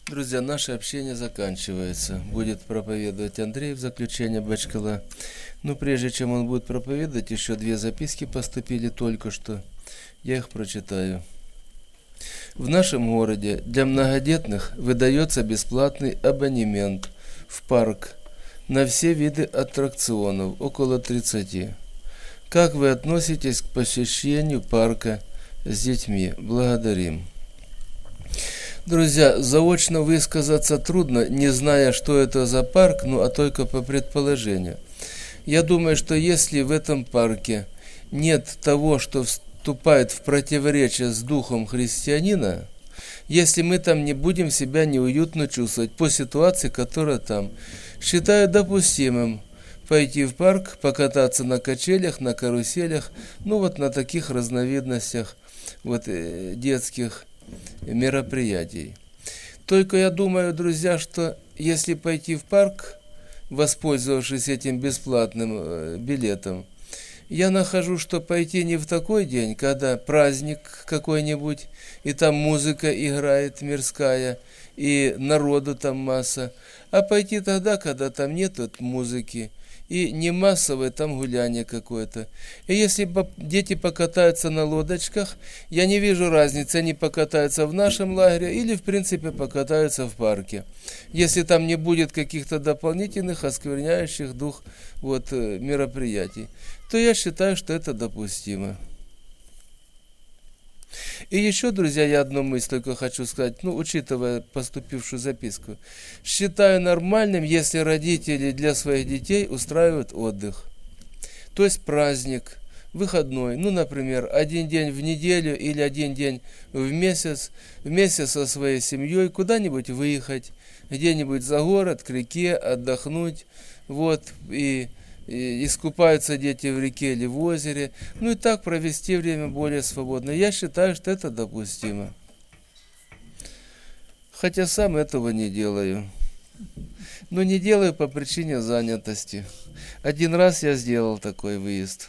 Друзья, наше общение заканчивается. Будет проповедовать Андрей в заключение Бачкала. Но прежде чем он будет проповедовать, еще 2 записки поступили только что. Я их прочитаю. В нашем городе для многодетных выдается бесплатный абонемент в парк на все виды аттракционов, около 30. Как вы относитесь к посещению парка с детьми? Благодарим. Друзья, заочно высказаться трудно, не зная, что это за парк, а только по предположению. Я думаю, что если в этом парке нет того, что вступает в противоречие с духом христианина, если мы там не будем себя неуютно чувствовать по ситуации, которая там, считаю допустимым пойти в парк, покататься на качелях, на каруселях, на таких разновидностях детских мероприятий. Только я думаю, друзья, что если пойти в парк, воспользовавшись этим бесплатным билетом, я нахожу, что пойти не в такой день, когда праздник какой-нибудь, и там музыка играет мирская, и народу там масса, а пойти тогда, когда там нет музыки, и не массовое там гуляние какое-то. И если дети покатаются на лодочках, я не вижу разницы, они покатаются в нашем лагере или в принципе покатаются в парке. Если там не будет каких-то дополнительных, оскверняющих дух мероприятий, то я считаю, что это допустимо. И еще, друзья, я одну мысль только хочу сказать, учитывая поступившую записку. Считаю нормальным, если родители для своих детей устраивают отдых. То есть праздник, выходной, например, 1 день в неделю или 1 день в месяц, вместе со своей семьей куда-нибудь выехать, где-нибудь за город, к реке, отдохнуть, и искупаются дети в реке или в озере, и так провести время более свободно. Я считаю, что это допустимо. Хотя сам этого не делаю. Но не делаю по причине занятости. 1 раз я сделал такой выезд.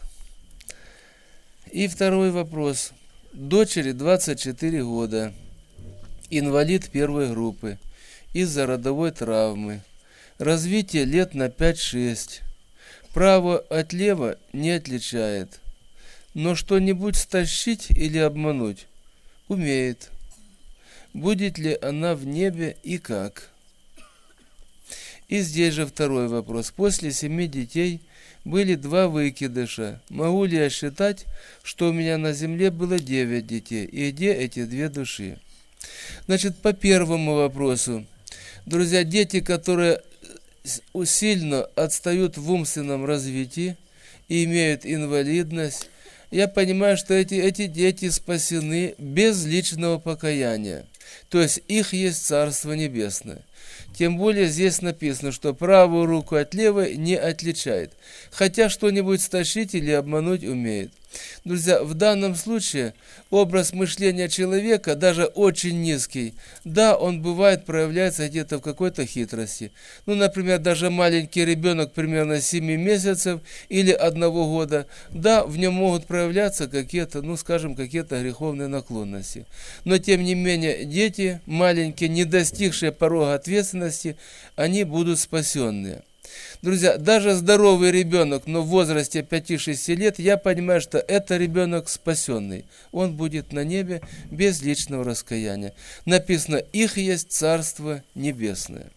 И второй вопрос. Дочери 24 года. Инвалид 1 группы. Из-за родовой травмы. Развитие лет на 5-6. Право от лева не отличает, но что-нибудь стащить или обмануть умеет. Будет ли она в небе и как? И здесь же второй вопрос. После 7 детей были 2 выкидыша. Могу ли я считать, что у меня на земле было 9 детей? И где эти 2 души? Значит, по первому вопросу. Друзья, дети, которые сильно отстают в умственном развитии и имеют инвалидность, я понимаю, что эти дети спасены без личного покаяния. То есть их есть Царство Небесное. Тем более здесь написано, что правую руку от левой не отличает. Хотя что-нибудь стащить или обмануть умеет. Друзья, в данном случае образ мышления человека, даже очень низкий, да, он бывает проявляется где-то в какой-то хитрости. Например, даже маленький ребенок примерно 7 месяцев или 1 года, да, в нем могут проявляться какие-то, какие-то греховные наклонности. Но тем не менее, дети маленькие, не достигшие порога ответственности, они будут спасенные. Друзья, даже здоровый ребенок, но в возрасте 5-6 лет, я понимаю, что это ребенок спасенный. Он будет на небе без личного раскаяния. Написано, их есть Царство Небесное.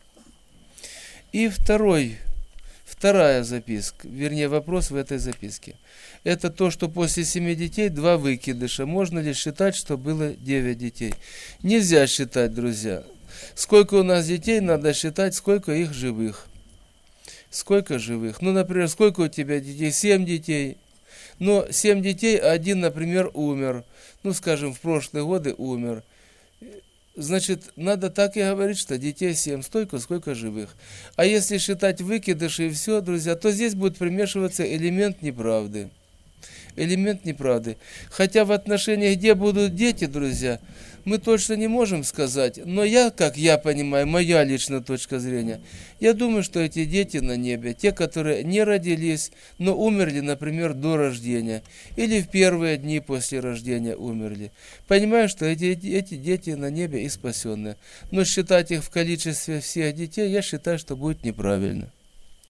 И вторая записка, вопрос в этой записке. Это то, что после 7 детей 2 выкидыша. Можно ли считать, что было 9 детей? Нельзя считать, друзья. Сколько у нас детей, надо считать, сколько их живых. Сколько живых? Например, сколько у тебя детей? 7 детей. Но 7 детей, а 1, например, умер. В прошлые годы умер. Значит, надо так и говорить, что детей 7, столько, сколько живых. А если считать выкидыши и все, друзья, то здесь будет примешиваться элемент неправды. Элемент неправды. Хотя в отношении, где будут дети, друзья, мы точно не можем сказать. Но как я понимаю, моя личная точка зрения, я думаю, что эти дети на небе, те, которые не родились, но умерли, например, до рождения, или в первые дни после рождения умерли. Понимаю, что эти дети на небе и спасенные. Но считать их в количестве всех детей, я считаю, что будет неправильно.